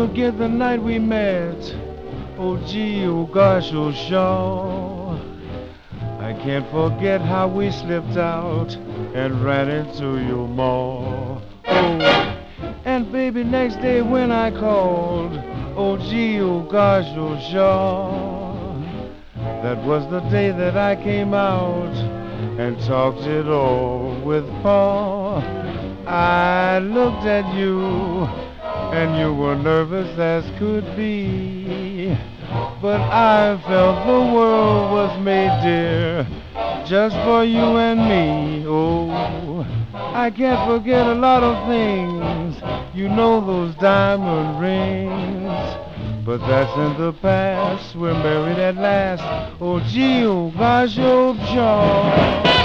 forget the night we met. Oh gee, oh gosh, oh Shaw. I can't forget how we slipped out and ran into your mall. Oh, and baby, next day when I called, oh gee, oh gosh, oh Shaw. That was the day that I came out and talked it all with Pa. I looked at you and you were nervous as could be. But I felt the world was made, dear, just for you and me. Oh, I can't forget a lot of things. You know those diamond rings. But that's in the past. We're married at last. Oh, gee, oh, gosh, oh, John.